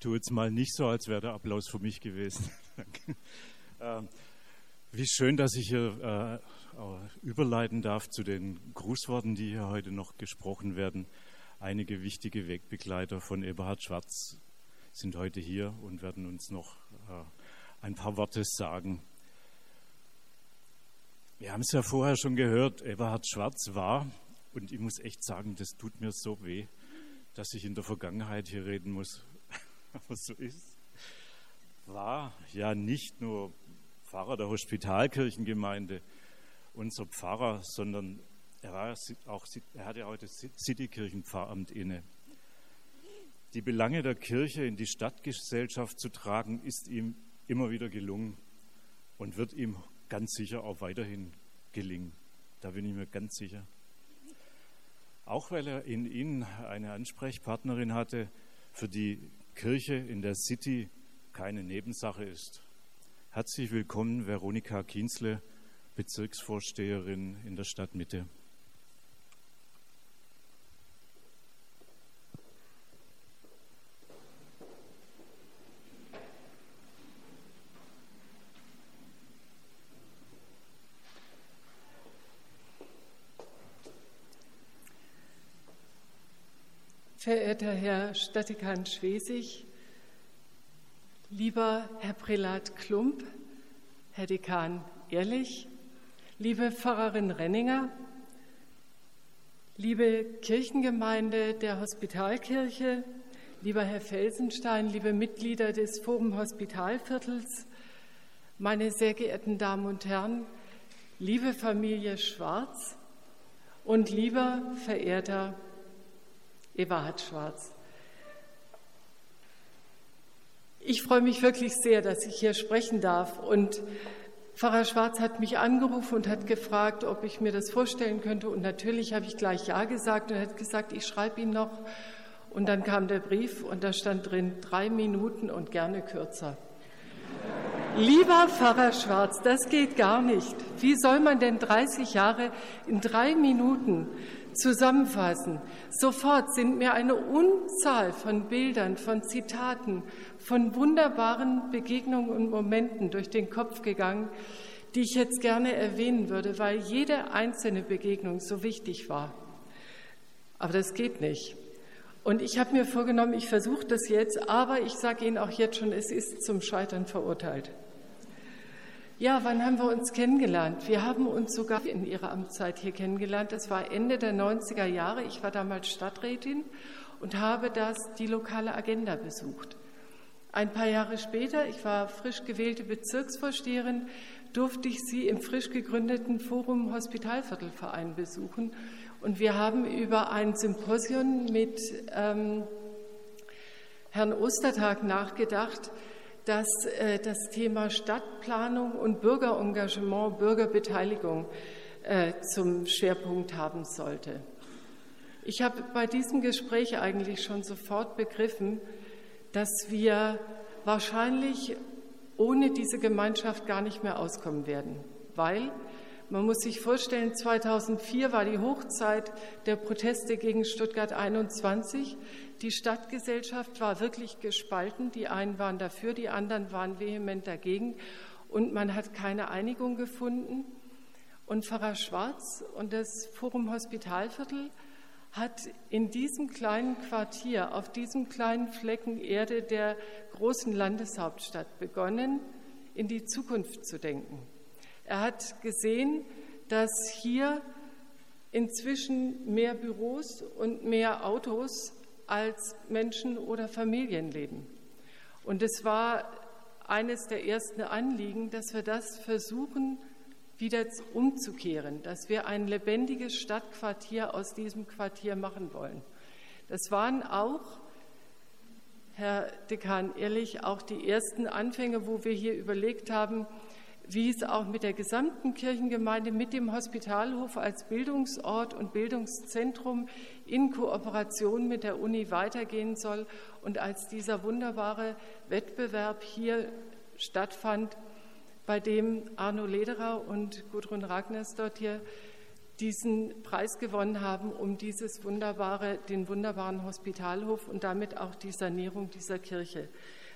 tue jetzt mal nicht so, als wäre der Applaus für mich gewesen. Wie schön, dass ich hier überleiten darf zu den Grußworten, die hier heute noch gesprochen werden. Einige wichtige Wegbegleiter von Eberhard Schwarz sind heute hier und werden uns noch ein paar Worte sagen. Wir haben es ja vorher schon gehört, Eberhard Schwarz war, und ich muss echt sagen, das tut mir so weh, dass ich in der Vergangenheit hier reden muss, aber so ist, war ja nicht nur Pfarrer der Hospitalkirchengemeinde, unser Pfarrer, sondern er hatte auch das Citykirchenpfarramt inne. Die Belange der Kirche in die Stadtgesellschaft zu tragen, ist ihm immer wieder gelungen und wird ihm ganz sicher auch weiterhin gelingen. Da bin ich mir ganz sicher. Auch weil er in Ihnen eine Ansprechpartnerin hatte, für die Kirche in der City keine Nebensache ist. Herzlich willkommen, Veronika Kienzle, Bezirksvorsteherin in der Stadtmitte. Verehrter Herr Stadtdekan Schwesig, lieber Herr Prälat Klump, Herr Dekan Ehrlich, liebe Pfarrerin Renninger, liebe Kirchengemeinde der Hospitalkirche, lieber Herr Felsenstein, liebe Mitglieder des Forum Hospitalviertels, meine sehr geehrten Damen und Herren, liebe Familie Schwarz und lieber verehrter Eberhard Schwarz. Ich freue mich wirklich sehr, dass ich hier sprechen darf. Und Pfarrer Schwarz hat mich angerufen und hat gefragt, ob ich mir das vorstellen könnte. Und natürlich habe ich gleich Ja gesagt und er hat gesagt, ich schreibe ihn noch. Und dann kam der Brief und da stand drin 3 Minuten und gerne kürzer. Lieber Pfarrer Schwarz, das geht gar nicht. Wie soll man denn 30 Jahre in 3 Minuten zusammenfassen? Sofort sind mir eine Unzahl von Bildern, von Zitaten, von wunderbaren Begegnungen und Momenten durch den Kopf gegangen, die ich jetzt gerne erwähnen würde, weil jede einzelne Begegnung so wichtig war. Aber das geht nicht. Und ich habe mir vorgenommen, ich versuche das jetzt, aber ich sage Ihnen auch jetzt schon, es ist zum Scheitern verurteilt. Ja, wann haben wir uns kennengelernt? Wir haben uns sogar in Ihrer Amtszeit hier kennengelernt. Das war Ende der 90er Jahre. Ich war damals Stadträtin und habe die lokale Agenda besucht. Ein paar Jahre später, ich war frisch gewählte Bezirksvorsteherin, durfte ich Sie im frisch gegründeten Forum Hospitalviertelverein besuchen. Und wir haben über ein Symposium mit Herrn Ostertag nachgedacht, dass das Thema Stadtplanung und Bürgerengagement, Bürgerbeteiligung zum Schwerpunkt haben sollte. Ich habe bei diesem Gespräch eigentlich schon sofort begriffen, dass wir wahrscheinlich ohne diese Gemeinschaft gar nicht mehr auskommen werden, weil man muss sich vorstellen, 2004 war die Hochzeit der Proteste gegen Stuttgart 21. Die Stadtgesellschaft war wirklich gespalten. Die einen waren dafür, die anderen waren vehement dagegen. Und man hat keine Einigung gefunden. Und Pfarrer Schwarz und das Forum Hospitalviertel hat in diesem kleinen Quartier, auf diesem kleinen Flecken Erde der großen Landeshauptstadt begonnen, in die Zukunft zu denken. Er hat gesehen, dass hier inzwischen mehr Büros und mehr Autos als Menschen oder Familien leben. Und es war eines der ersten Anliegen, dass wir das versuchen, wieder umzukehren, dass wir ein lebendiges Stadtquartier aus diesem Quartier machen wollen. Das waren auch, Herr Dekan Ehrlich, auch die ersten Anfänge, wo wir hier überlegt haben, wie es auch mit der gesamten Kirchengemeinde, mit dem Hospitalhof als Bildungsort und Bildungszentrum in Kooperation mit der Uni weitergehen soll. Und als dieser wunderbare Wettbewerb hier stattfand, bei dem Arno Lederer und Gudrun Ragnersdott hier diesen Preis gewonnen haben, um den wunderbaren Hospitalhof und damit auch die Sanierung dieser Kirche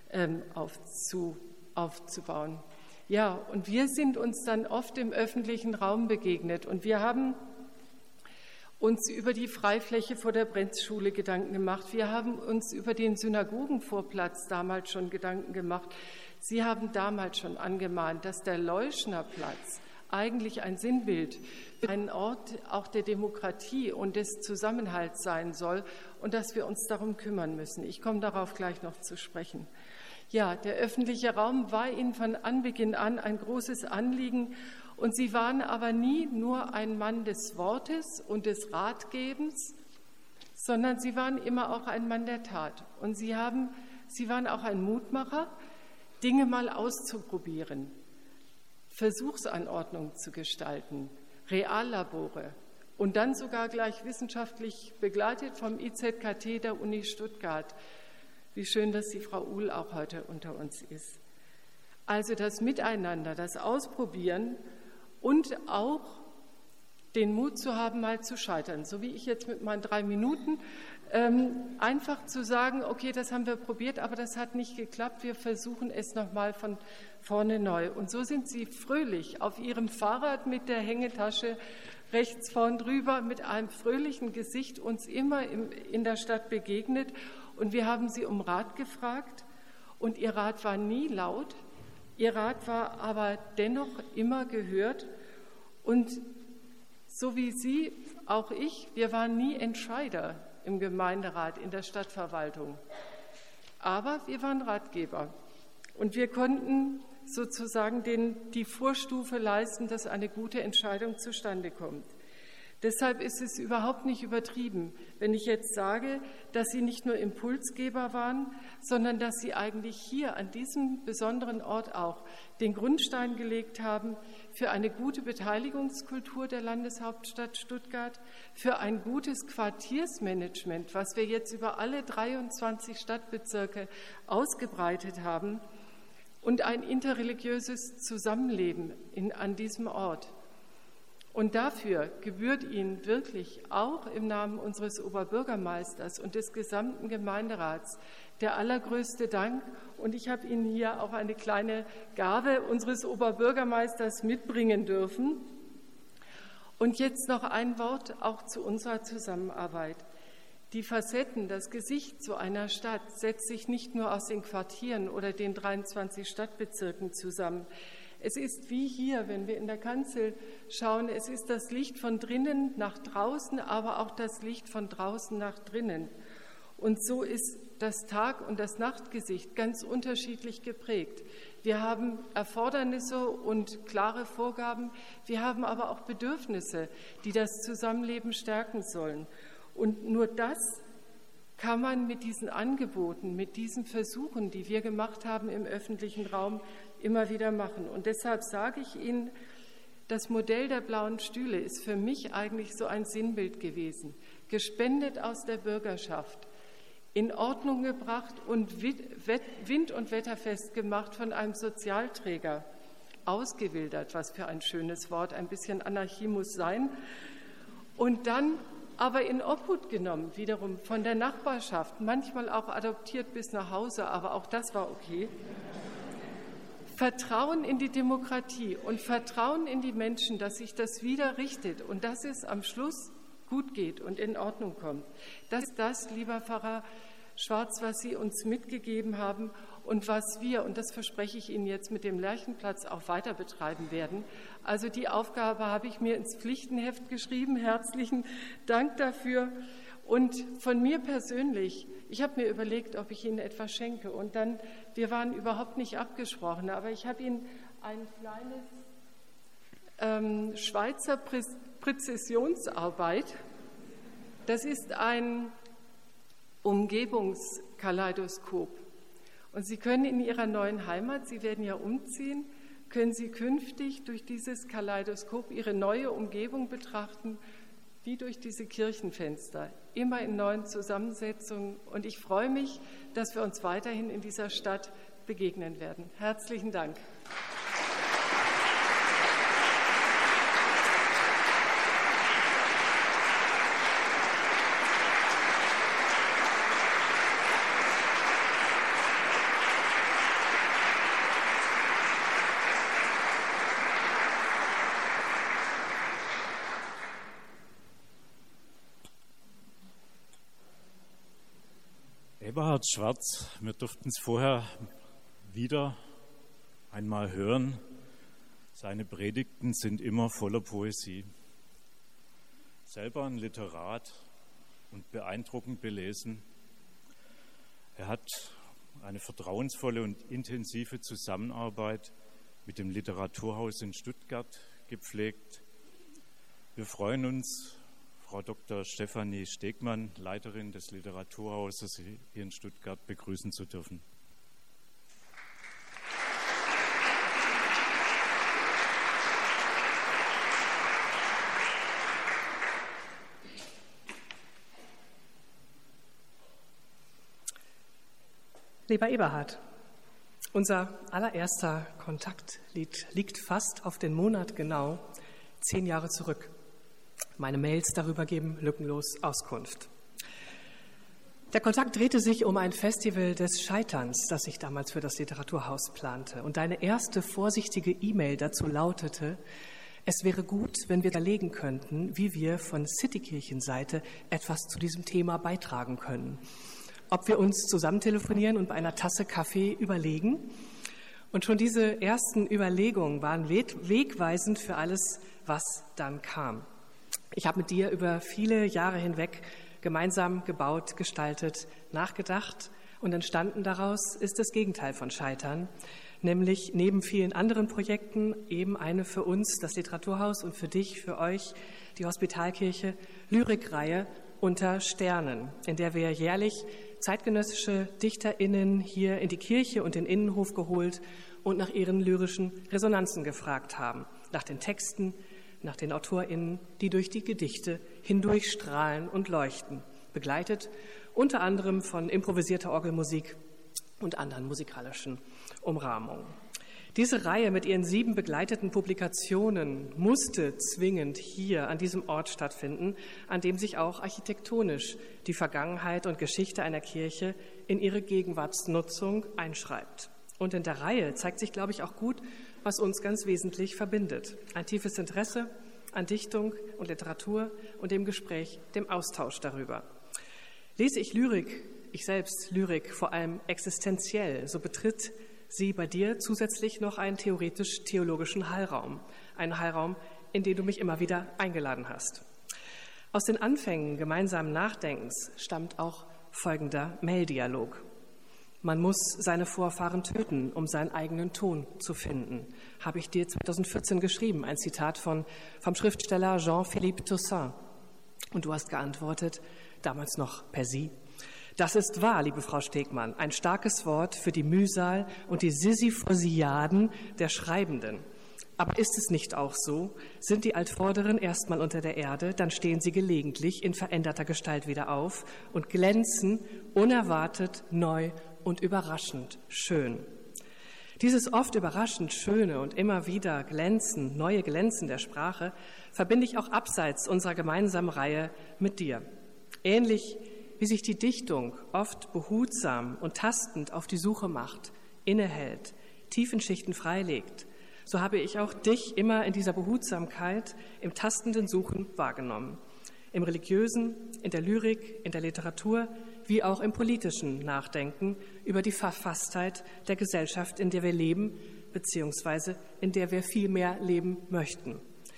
aufzubauen. Ja, und wir sind uns dann oft im öffentlichen Raum begegnet und wir haben uns über die Freifläche vor der Brenzschule Gedanken gemacht. Wir haben uns über den Synagogenvorplatz damals schon Gedanken gemacht. Sie haben damals schon angemahnt, dass der Leuschner Platz eigentlich ein Sinnbild für einen Ort auch der Demokratie und des Zusammenhalts sein soll und dass wir uns darum kümmern müssen. Ich komme darauf gleich noch zu sprechen. Ja, der öffentliche Raum war Ihnen von Anbeginn an ein großes Anliegen und Sie waren aber nie nur ein Mann des Wortes und des Ratgebens, sondern Sie waren immer auch ein Mann der Tat. Und Sie waren auch ein Mutmacher, Dinge mal auszuprobieren, Versuchsanordnungen zu gestalten, Reallabore und dann sogar gleich wissenschaftlich begleitet vom IZKT der Uni Stuttgart. Wie schön, dass die Frau Uhl auch heute unter uns ist. Also das Miteinander, das Ausprobieren und auch den Mut zu haben, mal zu scheitern, so wie ich jetzt mit meinen 3 Minuten, einfach zu sagen, okay, das haben wir probiert, aber das hat nicht geklappt, wir versuchen es nochmal von vorne neu. Und so sind Sie fröhlich auf Ihrem Fahrrad mit der Hängetasche rechts vorn drüber, mit einem fröhlichen Gesicht uns immer in der Stadt begegnet und wir haben Sie um Rat gefragt und Ihr Rat war nie laut, Ihr Rat war aber dennoch immer gehört und so wie Sie, auch ich, wir waren nie Entscheider im Gemeinderat, in der Stadtverwaltung. Aber wir waren Ratgeber und wir konnten sozusagen die Vorstufe leisten, dass eine gute Entscheidung zustande kommt. Deshalb ist es überhaupt nicht übertrieben, wenn ich jetzt sage, dass Sie nicht nur Impulsgeber waren, sondern dass Sie eigentlich hier an diesem besonderen Ort auch den Grundstein gelegt haben für eine gute Beteiligungskultur der Landeshauptstadt Stuttgart, für ein gutes Quartiersmanagement, was wir jetzt über alle 23 Stadtbezirke ausgebreitet haben, und ein interreligiöses Zusammenleben an diesem Ort. Und dafür gebührt Ihnen wirklich auch im Namen unseres Oberbürgermeisters und des gesamten Gemeinderats der allergrößte Dank. Und ich habe Ihnen hier auch eine kleine Gabe unseres Oberbürgermeisters mitbringen dürfen. Und jetzt noch ein Wort auch zu unserer Zusammenarbeit. Die Facetten, das Gesicht so einer Stadt setzt sich nicht nur aus den Quartieren oder den 23 Stadtbezirken zusammen. Es ist wie hier, wenn wir in der Kanzel schauen, es ist das Licht von drinnen nach draußen, aber auch das Licht von draußen nach drinnen. Und so ist das Tag- und das Nachtgesicht ganz unterschiedlich geprägt. Wir haben Erfordernisse und klare Vorgaben, wir haben aber auch Bedürfnisse, die das Zusammenleben stärken sollen. Und nur das kann man mit diesen Angeboten, mit diesen Versuchen, die wir gemacht haben im öffentlichen Raum, immer wieder machen. Und deshalb sage ich Ihnen, das Modell der blauen Stühle ist für mich eigentlich so ein Sinnbild gewesen, gespendet aus der Bürgerschaft, in Ordnung gebracht und wind- und wetterfest gemacht von einem Sozialträger, ausgewildert, was für ein schönes Wort, ein bisschen Anarchie muss sein, und dann aber in Obhut genommen, wiederum von der Nachbarschaft, manchmal auch adoptiert bis nach Hause, aber auch das war okay. Vertrauen in die Demokratie und Vertrauen in die Menschen, dass sich das wieder richtet und dass es am Schluss gut geht und in Ordnung kommt. Das ist das, lieber Pfarrer Schwarz, was Sie uns mitgegeben haben und was wir, und das verspreche ich Ihnen jetzt, mit dem Lerchenplatz auch weiter betreiben werden. Also die Aufgabe habe ich mir ins Pflichtenheft geschrieben. Herzlichen Dank dafür. Und von mir persönlich, ich habe mir überlegt, ob ich Ihnen etwas schenke. Und dann, wir waren überhaupt nicht abgesprochen, aber ich habe Ihnen ein kleines Schweizer Präzisionsarbeit. Das ist ein Umgebungskaleidoskop. Und Sie können in Ihrer neuen Heimat, Sie werden ja umziehen, können Sie künftig durch dieses Kaleidoskop Ihre neue Umgebung betrachten, wie durch diese Kirchenfenster, immer in neuen Zusammensetzungen. Und ich freue mich, dass wir uns weiterhin in dieser Stadt begegnen werden. Herzlichen Dank. Eberhard Schwarz, wir durften es vorher wieder einmal hören. Seine Predigten sind immer voller Poesie. Selber ein Literat und beeindruckend belesen. Er hat eine vertrauensvolle und intensive Zusammenarbeit mit dem Literaturhaus in Stuttgart gepflegt. Wir freuen uns, Frau Dr. Stefanie Stegmann, Leiterin des Literaturhauses hier in Stuttgart, begrüßen zu dürfen. Lieber Eberhard, unser allererster Kontakt liegt fast auf den Monat genau 10 Jahre zurück. Meine Mails darüber geben lückenlos Auskunft. Der Kontakt drehte sich um ein Festival des Scheiterns, das ich damals für das Literaturhaus plante. Und deine erste vorsichtige E-Mail dazu lautete: Es wäre gut, wenn wir überlegen könnten, wie wir von Citykirchenseite etwas zu diesem Thema beitragen können. Ob wir uns zusammen telefonieren und bei einer Tasse Kaffee überlegen. Und schon diese ersten Überlegungen waren wegweisend für alles, was dann kam. Ich habe mit dir über viele Jahre hinweg gemeinsam gebaut, gestaltet, nachgedacht und entstanden daraus ist das Gegenteil von Scheitern, nämlich neben vielen anderen Projekten eben eine für uns, das Literaturhaus, und für dich, für euch, die Hospitalkirche, Lyrikreihe unter Sternen, in der wir jährlich zeitgenössische DichterInnen hier in die Kirche und den Innenhof geholt und nach ihren lyrischen Resonanzen gefragt haben, nach den Texten, nach den AutorInnen, die durch die Gedichte hindurchstrahlen und leuchten, begleitet unter anderem von improvisierter Orgelmusik und anderen musikalischen Umrahmungen. Diese Reihe mit ihren 7 begleiteten Publikationen musste zwingend hier an diesem Ort stattfinden, an dem sich auch architektonisch die Vergangenheit und Geschichte einer Kirche in ihre Gegenwartsnutzung einschreibt. Und in der Reihe zeigt sich, glaube ich, auch gut, was uns ganz wesentlich verbindet. Ein tiefes Interesse an Dichtung und Literatur und dem Gespräch, dem Austausch darüber. Lese ich Lyrik, ich selbst Lyrik, vor allem existenziell, so betritt sie bei dir zusätzlich noch einen theoretisch-theologischen Hallraum. Einen Hallraum, in den du mich immer wieder eingeladen hast. Aus den Anfängen gemeinsamen Nachdenkens stammt auch folgender Maildialog. Man muss seine Vorfahren töten, um seinen eigenen Ton zu finden, habe ich dir 2014 geschrieben, ein Zitat vom Schriftsteller Jean-Philippe Toussaint. Und du hast geantwortet, damals noch per Sie: Das ist wahr, liebe Frau Stegmann, ein starkes Wort für die Mühsal und die Sisyphosiaden der Schreibenden. Aber ist es nicht auch so? Sind die Altvorderen erstmal unter der Erde, dann stehen sie gelegentlich in veränderter Gestalt wieder auf und glänzen unerwartet, neu und überraschend schön. Dieses oft überraschend Schöne und immer wieder Glänzen, neue Glänzen der Sprache verbinde ich auch abseits unserer gemeinsamen Reihe mit dir. Ähnlich wie sich die Dichtung oft behutsam und tastend auf die Suche macht, innehält, Tiefenschichten freilegt, so habe ich auch dich immer in dieser Behutsamkeit, im tastenden Suchen wahrgenommen. Im religiösen, in der Lyrik, in der Literatur, wie auch im politischen Nachdenken über die Verfasstheit der Gesellschaft, in der wir leben, beziehungsweise in der wir viel mehr leben möchten.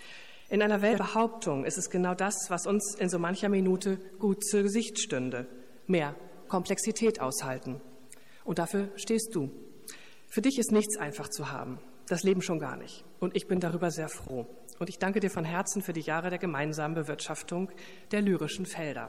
In einer Welt der Behauptung ist es genau das, was uns in so mancher Minute gut zu Gesicht stünde. Mehr Komplexität aushalten. Und dafür stehst du. Für dich ist nichts einfach zu haben. Das Leben schon gar nicht. Und ich bin darüber sehr froh. Und ich danke dir von Herzen für die Jahre der gemeinsamen Bewirtschaftung der lyrischen Felder.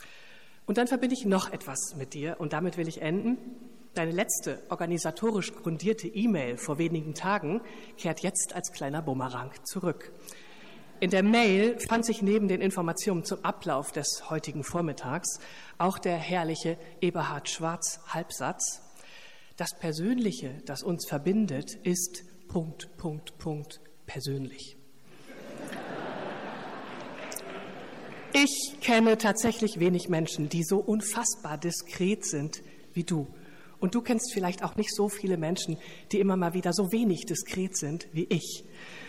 Und dann verbinde ich noch etwas mit dir und damit will ich enden. Deine letzte organisatorisch grundierte E-Mail vor wenigen Tagen kehrt jetzt als kleiner Bumerang zurück. In der Mail fand sich neben den Informationen zum Ablauf des heutigen Vormittags auch der herrliche Eberhard Schwarz Halbsatz. Das Persönliche, das uns verbindet, ist ... persönlich. Ich kenne tatsächlich wenig Menschen, die so unfassbar diskret sind wie du. Und du kennst vielleicht auch nicht so viele Menschen, die immer mal wieder so wenig diskret sind wie ich.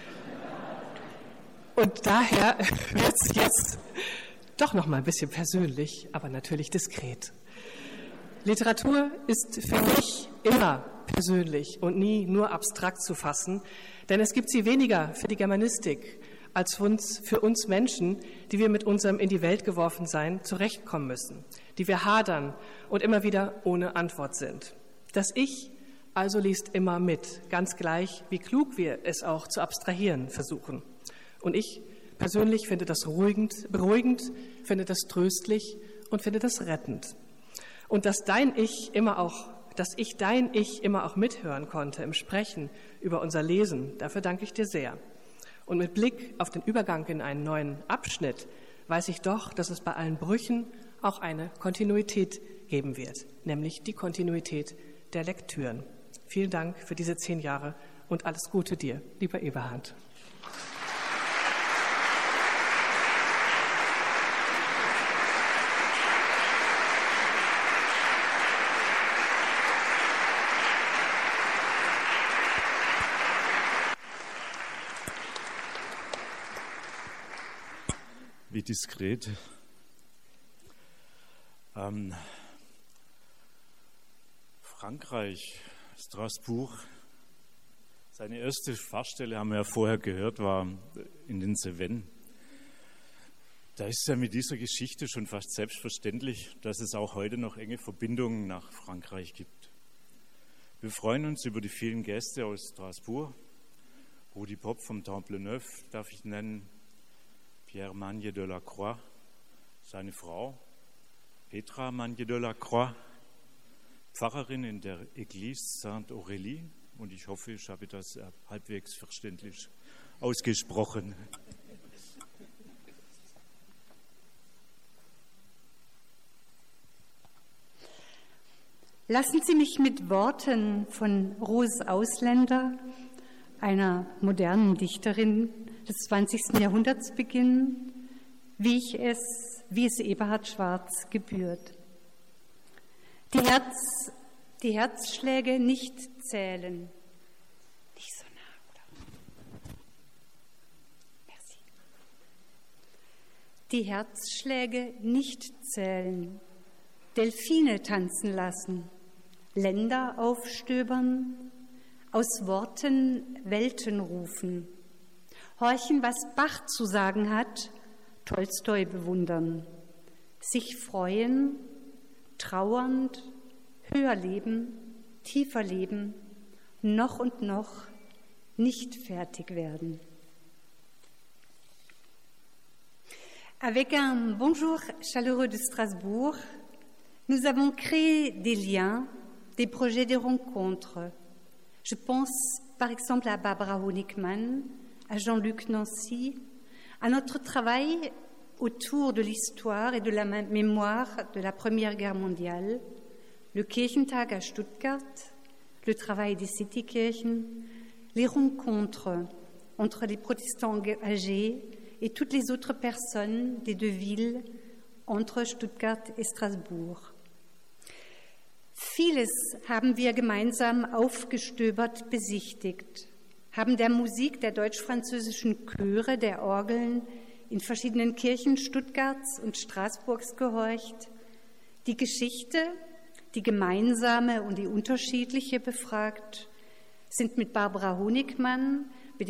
Und daher wird es jetzt doch noch mal ein bisschen persönlich, aber natürlich diskret. Literatur ist für mich immer persönlich und nie nur abstrakt zu fassen, denn es gibt sie weniger für die Germanistik als für uns Menschen, die wir mit unserem in die Welt geworfen Sein zurechtkommen müssen, die wir hadern und immer wieder ohne Antwort sind. Das Ich also liest immer mit, ganz gleich, wie klug wir es auch zu abstrahieren versuchen. Und ich persönlich finde das beruhigend, finde das tröstlich und finde das rettend. Und dass ich dein Ich immer auch mithören konnte im Sprechen über unser Lesen, dafür danke ich dir sehr. Und mit Blick auf den Übergang in einen neuen Abschnitt weiß ich doch, dass es bei allen Brüchen auch eine Kontinuität geben wird, nämlich die Kontinuität der Lektüren. Vielen Dank für diese 10 Jahre und alles Gute dir, lieber Eberhard. Wie diskret. Frankreich, Straßburg. Seine erste Pfarrstelle, haben wir ja vorher gehört, war in den Cevennes. Da ist ja mit dieser Geschichte schon fast selbstverständlich, dass es auch heute noch enge Verbindungen nach Frankreich gibt. Wir freuen uns über die vielen Gäste aus Straßburg. Rudi Popp vom Temple Neuf darf ich nennen, Pierre Magnier de la Croix, seine Frau, Petra Magnier de la Croix, Pfarrerin in der Église Sainte-Aurélie, und ich hoffe, ich habe das halbwegs verständlich ausgesprochen. Lassen Sie mich mit Worten von Rose Ausländer, einer modernen Dichterin des 20. Jahrhunderts beginnen, wie es Eberhard Schwarz gebührt. Die Herzschläge nicht zählen. Nicht so nah, oder? Merci. Die Herzschläge nicht zählen. Delfine tanzen lassen. Länder aufstöbern. Aus Worten Welten rufen. Horchen, was Bach zu sagen hat, Tolstoi bewundern, sich freuen, trauernd, höher leben, tiefer leben, noch und noch nicht fertig werden. Avec un bonjour chaleureux de Strasbourg, nous avons créé des liens, des projets de rencontres. Je pense par exemple à Barbara Honigmann, à Jean-Luc Nancy, à notre travail autour de l'histoire et de la mémoire de la Première Guerre mondiale, le Kirchentag à Stuttgart, le travail des Citykirchen, les rencontres entre les protestants âgés et toutes les autres personnes des deux villes entre Stuttgart et Straßburg. Vieles haben wir gemeinsam aufgestöbert besichtigt, haben der Musik der deutsch-französischen Chöre, der Orgeln in verschiedenen Kirchen Stuttgarts und Straßburgs gehorcht, die Geschichte, die gemeinsame und die unterschiedliche befragt, sind mit Barbara Honigmann,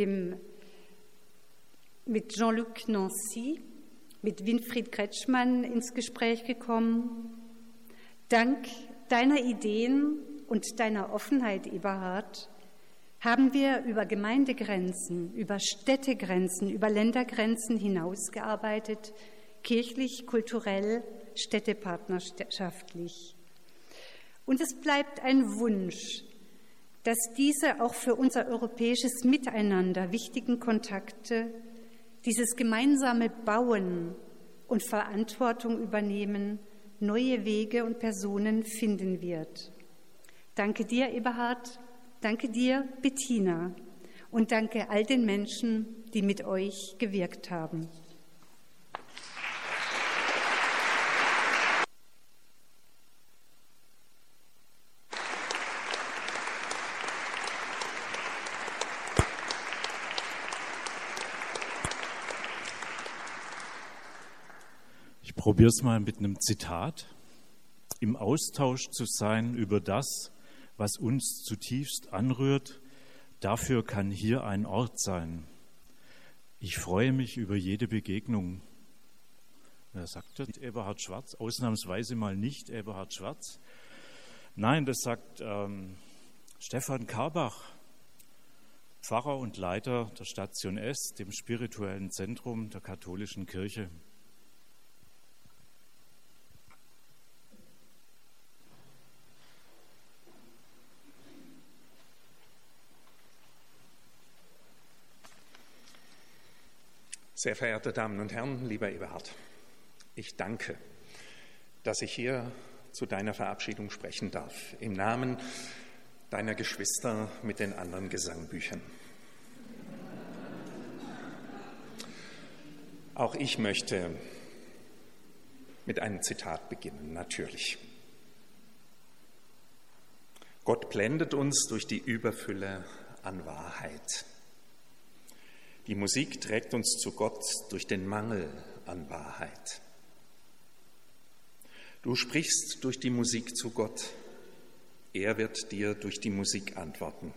mit Jean-Luc Nancy, mit Winfried Kretschmann ins Gespräch gekommen. Dank deiner Ideen und deiner Offenheit, Eberhard, haben wir über Gemeindegrenzen, über Städtegrenzen, über Ländergrenzen hinausgearbeitet, kirchlich, kulturell, städtepartnerschaftlich. Und es bleibt ein Wunsch, dass diese auch für unser europäisches Miteinander wichtigen Kontakte, dieses gemeinsame Bauen und Verantwortung übernehmen, neue Wege und Personen finden wird. Danke dir, Eberhard, danke dir, Bettina, und danke all den Menschen, die mit euch gewirkt haben. Ich probiere es mal mit einem Zitat. im Austausch zu sein über das, was uns zutiefst anrührt. Dafür kann hier ein Ort sein. Ich freue mich über jede Begegnung. Wer sagt das? Eberhard Schwarz, ausnahmsweise mal nicht Eberhard Schwarz. Nein, das sagt Stefan Karbach, Pfarrer und Leiter der Station S, dem spirituellen Zentrum der katholischen Kirche. Sehr verehrte Damen und Herren, lieber Eberhard, ich danke, dass ich hier zu deiner Verabschiedung sprechen darf, im Namen deiner Geschwister mit den anderen Gesangbüchern. Auch ich möchte mit einem Zitat beginnen, natürlich. Gott blendet uns durch die Überfülle an Wahrheit. Die Musik trägt uns zu Gott durch den Mangel an Wahrheit. Du sprichst durch die Musik zu Gott. Er wird dir durch die Musik antworten.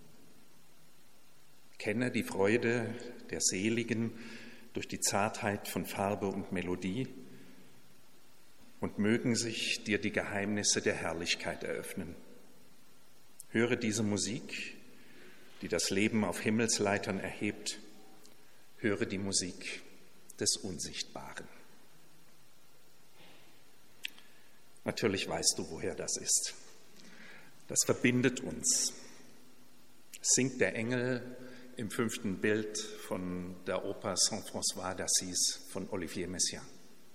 Kenne die Freude der Seligen durch die Zartheit von Farbe und Melodie und mögen sich dir die Geheimnisse der Herrlichkeit eröffnen. Höre diese Musik, die das Leben auf Himmelsleitern erhebt. Höre die Musik des Unsichtbaren. Natürlich weißt du, woher das ist. Das verbindet uns. Singt der Engel im 5. Bild von der Oper Saint-François d'Assise von Olivier Messiaen.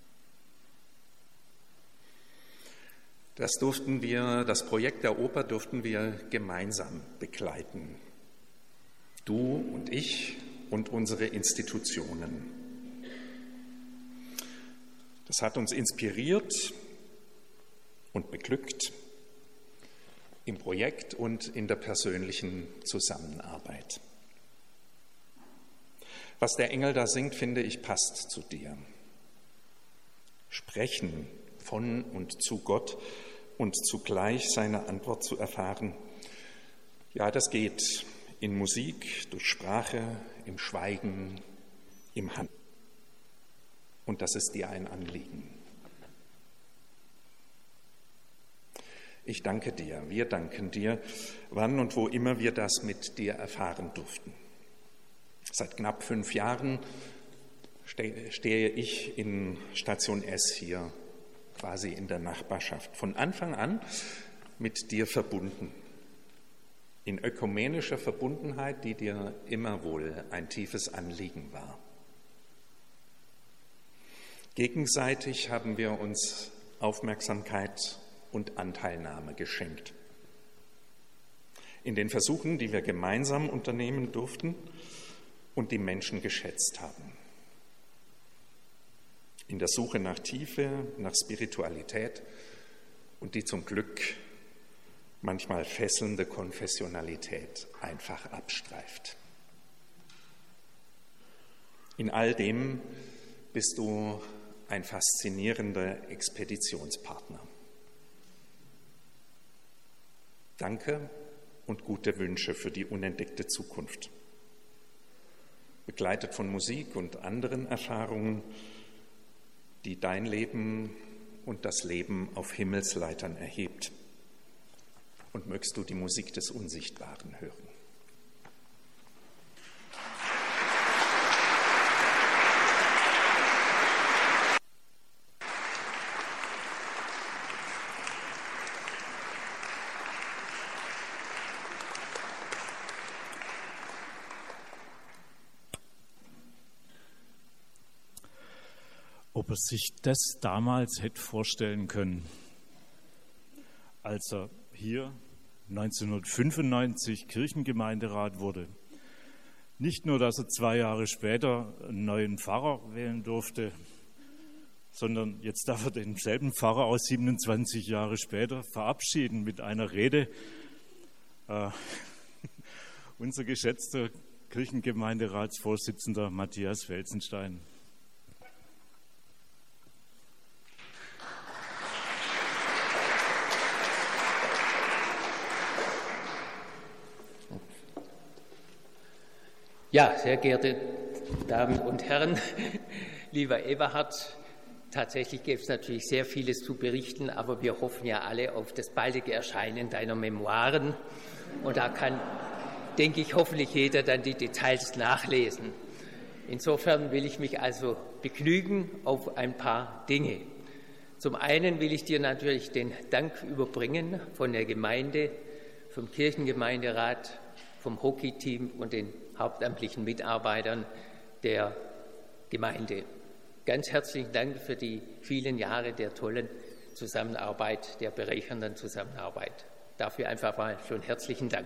Das Projekt der Oper durften wir gemeinsam begleiten. Du und ich und unsere Institutionen. Das hat uns inspiriert und beglückt im Projekt und in der persönlichen Zusammenarbeit. Was der Engel da singt, finde ich, passt zu dir. Sprechen von und zu Gott und zugleich seine Antwort zu erfahren, ja, das geht in Musik, durch Sprache, im Schweigen, im Handeln. Und das ist dir ein Anliegen. Ich danke dir, wir danken dir, wann und wo immer wir das mit dir erfahren durften. Seit knapp 5 Jahren stehe ich in Station S hier, quasi in der Nachbarschaft. Von Anfang an mit dir verbunden. In ökumenischer Verbundenheit, die dir immer wohl ein tiefes Anliegen war. Gegenseitig haben wir uns Aufmerksamkeit und Anteilnahme geschenkt. In den Versuchen, die wir gemeinsam unternehmen durften und die Menschen geschätzt haben. In der Suche nach Tiefe, nach Spiritualität und die zum Glück manchmal fesselnde Konfessionalität einfach abstreift. In all dem bist du ein faszinierender Expeditionspartner. Danke und gute Wünsche für die unentdeckte Zukunft. Begleitet von Musik und anderen Erfahrungen, die dein Leben und das Leben auf Himmelsleitern erhebt. Und mögst du die Musik des Unsichtbaren hören. Ob er sich das damals hätte vorstellen können, als er hier 1995 Kirchengemeinderat wurde. Nicht nur, dass er 2 Jahre später einen neuen Pfarrer wählen durfte, sondern jetzt darf er denselben Pfarrer aus 27 Jahre später verabschieden mit einer Rede. Unser geschätzter Kirchengemeinderatsvorsitzender Matthias Felsenstein. Ja, sehr geehrte Damen und Herren, lieber Eberhard, tatsächlich gäbe es natürlich sehr vieles zu berichten, aber wir hoffen ja alle auf das baldige Erscheinen deiner Memoiren. Und da kann, denke ich, hoffentlich jeder dann die Details nachlesen. Insofern will ich mich also begnügen auf ein paar Dinge. Zum einen will ich dir natürlich den Dank überbringen von der Gemeinde, vom Kirchengemeinderat, vom Hockey-Team und den hauptamtlichen Mitarbeitern der Gemeinde. Ganz herzlichen Dank für die vielen Jahre der tollen Zusammenarbeit, der bereichernden Zusammenarbeit. Dafür einfach mal schon herzlichen Dank.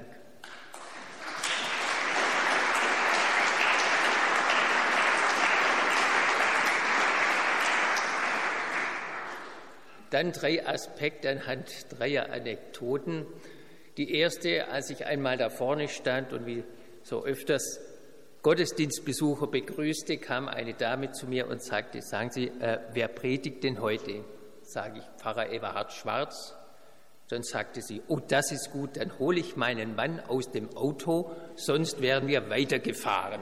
Dann 3 Aspekte anhand 3 Anekdoten. Die erste, als ich einmal da vorne stand und wie so öfters Gottesdienstbesucher begrüßte, kam eine Dame zu mir und sagte, sagen Sie, wer predigt denn heute? Sage ich, Pfarrer Eberhard Schwarz. Dann sagte sie, oh, das ist gut, dann hole ich meinen Mann aus dem Auto, sonst wären wir weitergefahren.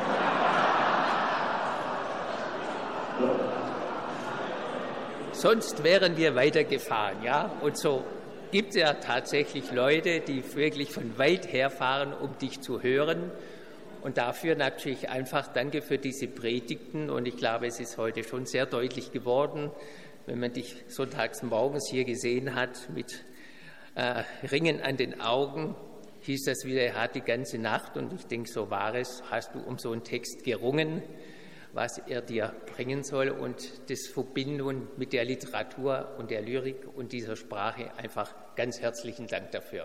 Sonst wären wir weitergefahren, ja. Und so gibt es ja tatsächlich Leute, die wirklich von weit her fahren, um dich zu hören. Und dafür natürlich einfach danke für diese Predigten. Und ich glaube, es ist heute schon sehr deutlich geworden, wenn man dich sonntags morgens hier gesehen hat mit Ringen an den Augen, hieß das wieder, er hat die ganze Nacht, und ich denke, so war es, hast du um so einen Text gerungen, was er dir bringen soll, und das Verbindung mit der Literatur und der Lyrik und dieser Sprache, einfach ganz herzlichen Dank dafür.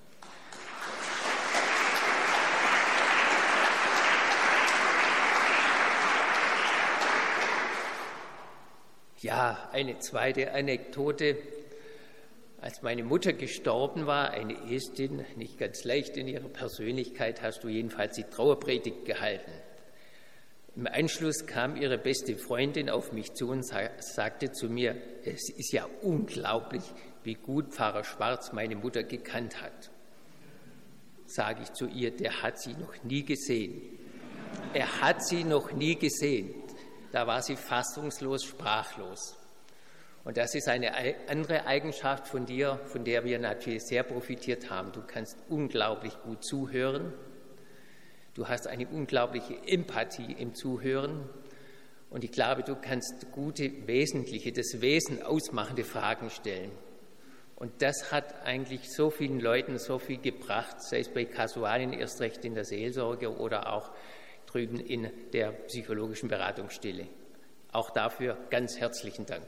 Ja, eine zweite Anekdote. Als meine Mutter gestorben war, eine Estin, nicht ganz leicht in ihrer Persönlichkeit, hast du jedenfalls die Trauerpredigt gehalten. Im Anschluss kam ihre beste Freundin auf mich zu und sagte zu mir, es ist ja unglaublich, wie gut Pfarrer Schwarz meine Mutter gekannt hat. Sage ich zu ihr, der hat sie noch nie gesehen. Er hat sie noch nie gesehen. Da war sie fassungslos, sprachlos. Und das ist eine andere Eigenschaft von dir, von der wir natürlich sehr profitiert haben. Du kannst unglaublich gut zuhören. Du hast eine unglaubliche Empathie im Zuhören. Und ich glaube, du kannst gute, wesentliche, das Wesen ausmachende Fragen stellen. Und das hat eigentlich so vielen Leuten so viel gebracht, sei es bei Kasualien, erst recht in der Seelsorge oder auch drüben in der psychologischen Beratungsstelle. Auch dafür ganz herzlichen Dank.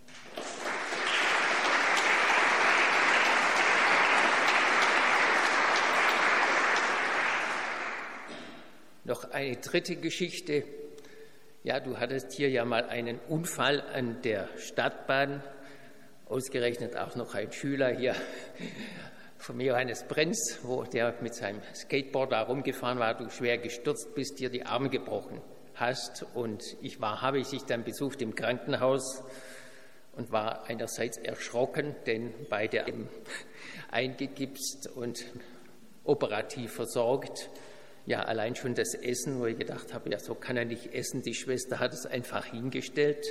Noch eine dritte Geschichte. Ja, du hattest hier ja mal einen Unfall an der Stadtbahn, ausgerechnet auch noch ein Schüler hier von Johannes Brenz, wo der mit seinem Skateboard da rumgefahren war, du schwer gestürzt bist, dir die Arme gebrochen hast. Und habe ich dich dann besucht im Krankenhaus und war einerseits erschrocken, denn beide eingegipst und operativ versorgt. Ja, allein schon das Essen, wo ich gedacht habe, ja, so kann er nicht essen. Die Schwester hat es einfach hingestellt.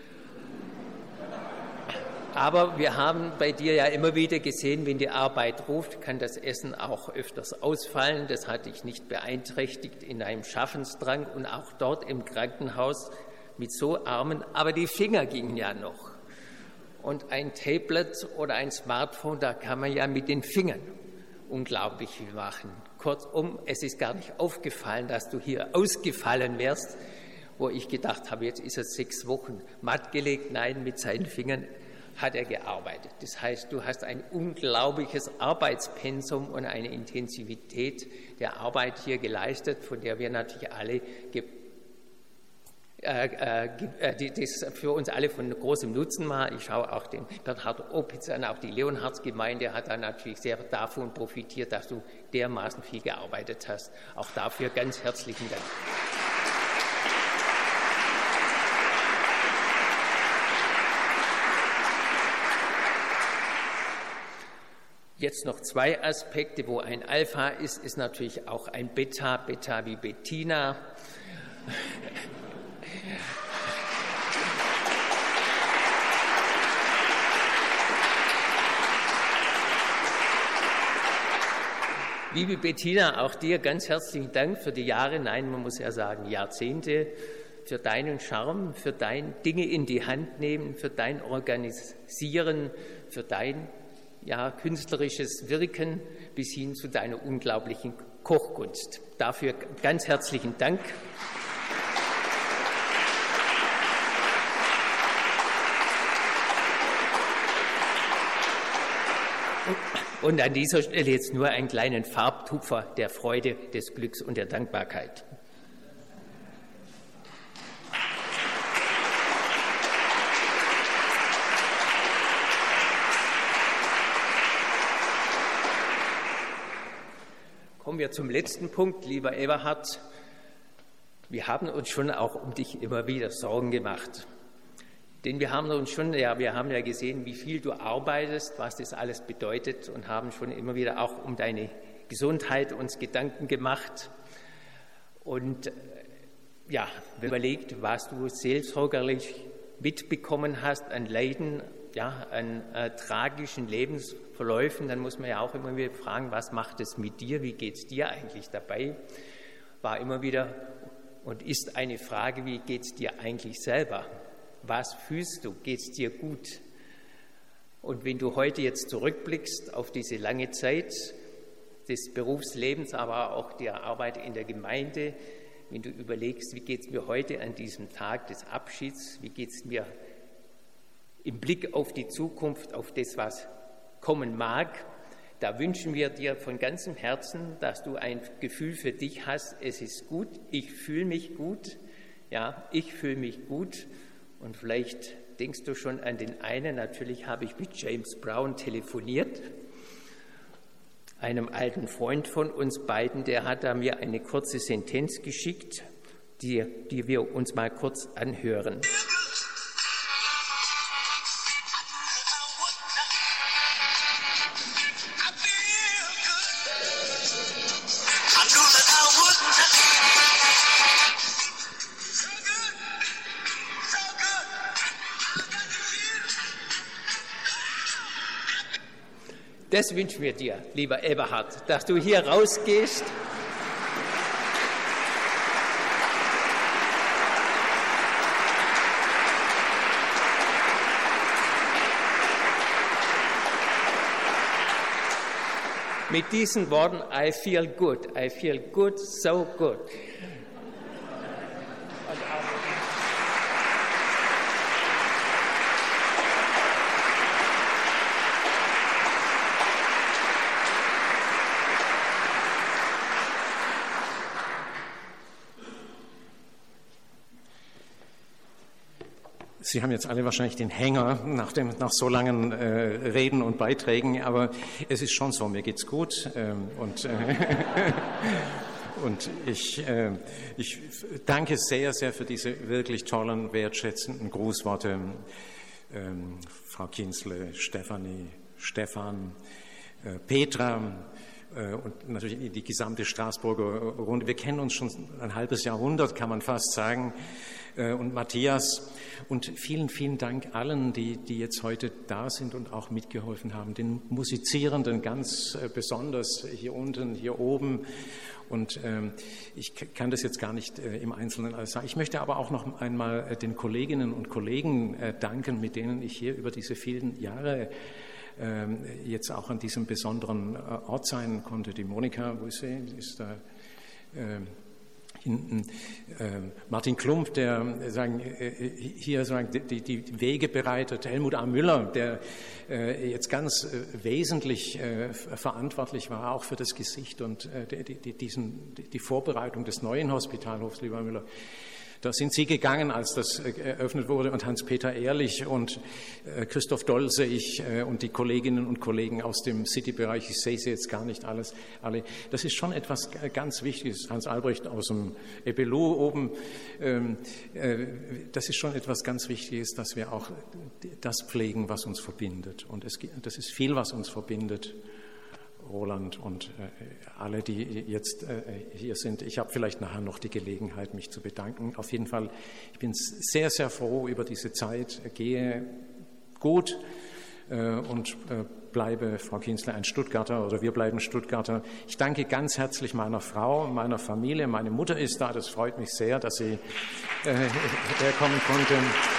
Aber wir haben bei dir ja immer wieder gesehen, wenn die Arbeit ruft, kann das Essen auch öfters ausfallen. Das hat dich nicht beeinträchtigt in deinem Schaffensdrang und auch dort im Krankenhaus mit so Armen. Aber die Finger gingen ja noch. Und ein Tablet oder ein Smartphone, da kann man ja mit den Fingern unglaublich viel machen. Kurzum, es ist gar nicht aufgefallen, dass du hier ausgefallen wärst, wo ich gedacht habe, jetzt ist er 6 Wochen matt gelegt. Nein, mit seinen Fingern hat er gearbeitet. Das heißt, du hast ein unglaubliches Arbeitspensum und eine Intensivität der Arbeit hier geleistet, von der wir natürlich alle das für uns alle von großem Nutzen war. Ich schaue auch den Bernhard Opitz an, auch die Leonhardsgemeinde hat dann natürlich sehr davon profitiert, dass du dermaßen viel gearbeitet hast. Auch dafür ganz herzlichen Dank. Jetzt noch 2 Aspekte. Wo ein Alpha ist, ist natürlich auch ein Beta, Beta wie Bettina. Liebe Bettina, auch dir ganz herzlichen Dank für die Jahre, nein, man muss ja sagen Jahrzehnte, für deinen Charme, für dein Dinge in die Hand nehmen, für dein Organisieren, für dein künstlerisches Wirken bis hin zu deiner unglaublichen Kochkunst. Dafür ganz herzlichen Dank. Und an dieser Stelle jetzt nur einen kleinen Farbtupfer der Freude, des Glücks und der Dankbarkeit. Kommen wir zum letzten Punkt, lieber Eberhard. Wir haben uns schon auch um dich immer wieder Sorgen gemacht. Denn wir haben ja gesehen, wie viel du arbeitest, was das alles bedeutet und haben schon immer wieder auch um deine Gesundheit uns Gedanken gemacht. Und überlegt, was du seelsorgerlich mitbekommen hast an Leiden, an tragischen Lebensverläufen. Dann muss man ja auch immer wieder fragen, was macht es mit dir, wie geht es dir eigentlich dabei? War immer wieder und ist eine Frage, wie geht es dir eigentlich selber? Was fühlst du? Geht es dir gut? Und wenn du heute jetzt zurückblickst auf diese lange Zeit des Berufslebens, aber auch der Arbeit in der Gemeinde, wenn du überlegst, wie geht es mir heute an diesem Tag des Abschieds, wie geht es mir im Blick auf die Zukunft, auf das, was kommen mag, da wünschen wir dir von ganzem Herzen, dass du ein Gefühl für dich hast, es ist gut, ich fühle mich gut, ich fühle mich gut. Und vielleicht denkst du schon an den einen, natürlich habe ich mit James Brown telefoniert, einem alten Freund von uns beiden, der hat da mir eine kurze Sentenz geschickt, die wir uns mal kurz anhören. Das wünschen wir dir, lieber Eberhard, dass du hier rausgehst mit diesen Worten, I feel good, so good. Sie haben jetzt alle wahrscheinlich den Hänger nach so langen Reden und Beiträgen, aber es ist schon so, mir geht's gut und ich danke sehr, sehr für diese wirklich tollen, wertschätzenden Grußworte, Frau Kienzle, Stefanie, Stefan, Petra und natürlich die gesamte Straßburger Runde. Wir kennen uns schon ein halbes Jahrhundert, kann man fast sagen. Und Matthias und vielen, vielen Dank allen, die jetzt heute da sind und auch mitgeholfen haben, den Musizierenden ganz besonders hier unten, hier oben. Und ich kann das jetzt gar nicht im Einzelnen alles sagen. Ich möchte aber auch noch einmal den Kolleginnen und Kollegen danken, mit denen ich hier über diese vielen Jahre jetzt auch an diesem besonderen Ort sein konnte. Die Monika, wo ist sie? Ist da hinten. Martin Klumpf, der hier die Wege bereitet. Helmut A. Müller, der jetzt ganz wesentlich verantwortlich war, auch für das Gesicht und die Vorbereitung des neuen Hospitalhofs, lieber Müller. Da sind Sie gegangen, als das eröffnet wurde, und Hans-Peter Ehrlich und Christoph Doll sehe ich und die Kolleginnen und Kollegen aus dem City-Bereich. Ich sehe sie jetzt gar nicht alle. Das ist schon etwas ganz Wichtiges. Hans Albrecht aus dem Ebelu oben. Das ist schon etwas ganz Wichtiges, dass wir auch das pflegen, was uns verbindet. Und das ist viel, was uns verbindet. Roland und alle, die jetzt hier sind. Ich habe vielleicht nachher noch die Gelegenheit, mich zu bedanken. Auf jeden Fall, ich bin sehr, sehr froh über diese Zeit, gehe gut und bleibe, Frau Kienzle, ein Stuttgarter oder wir bleiben Stuttgarter. Ich danke ganz herzlich meiner Frau, meiner Familie. Meine Mutter ist da, das freut mich sehr, dass sie herkommen konnte.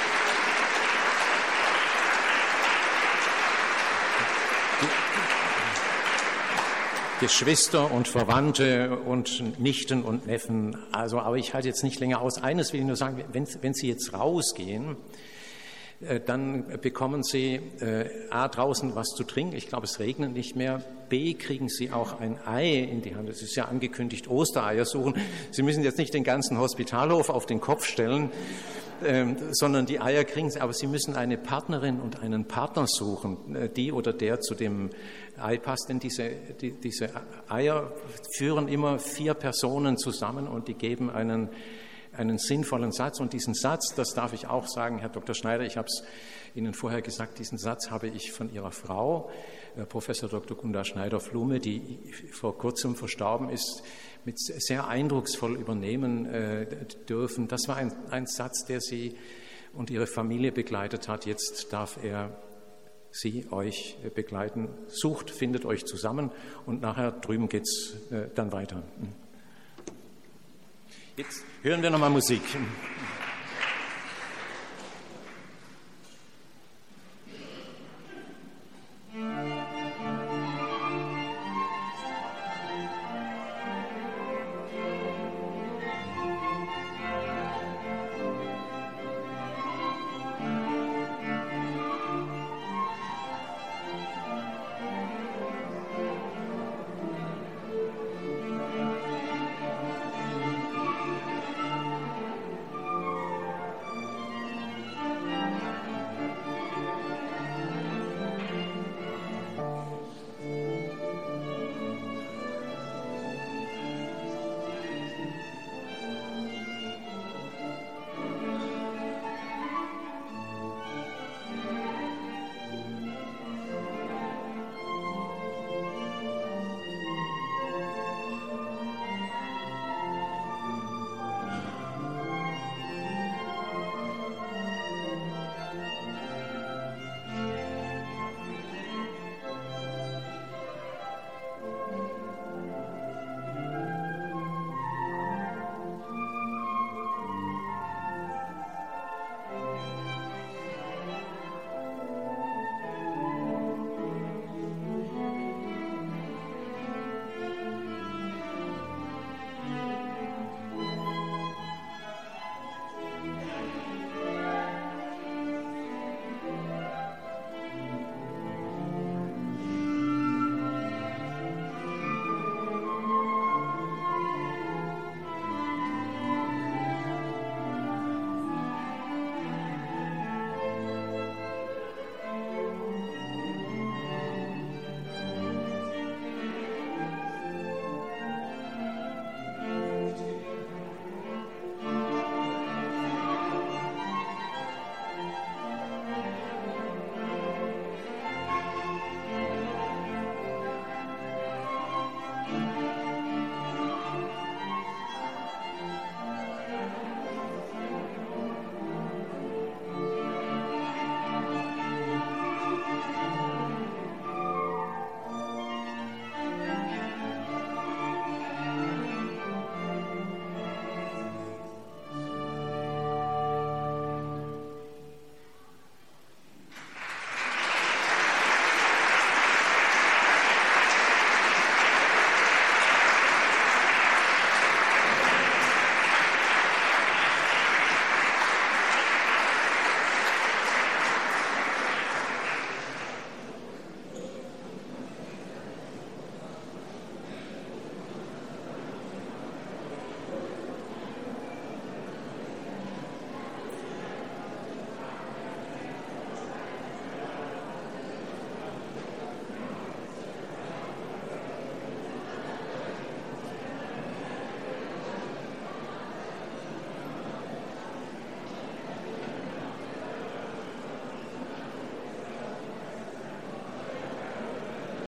Geschwister und Verwandte und Nichten und Neffen. Also, aber ich halte jetzt nicht länger aus. Eines will ich nur sagen, wenn Sie jetzt rausgehen, dann bekommen Sie A, draußen was zu trinken. Ich glaube, es regnet nicht mehr. B, kriegen Sie auch ein Ei in die Hand. Es ist ja angekündigt, Ostereier suchen. Sie müssen jetzt nicht den ganzen Hospitalhof auf den Kopf stellen, sondern die Eier kriegen Sie. Aber Sie müssen eine Partnerin und einen Partner suchen, die oder der zu dem Ei passt. Denn diese Eier führen immer 4 Personen zusammen und die geben einen sinnvollen Satz. Und diesen Satz, das darf ich auch sagen, Herr Dr. Schneider, ich habe es Ihnen vorher gesagt, diesen Satz habe ich von Ihrer Frau, Professor Dr. Gunda Schneider-Flume, die vor kurzem verstorben ist, mit sehr eindrucksvoll übernehmen dürfen. Das war ein Satz, der Sie und Ihre Familie begleitet hat. Jetzt darf er Sie, euch begleiten. Sucht, findet euch zusammen und nachher drüben geht's dann weiter. Jetzt hören wir nochmal Musik.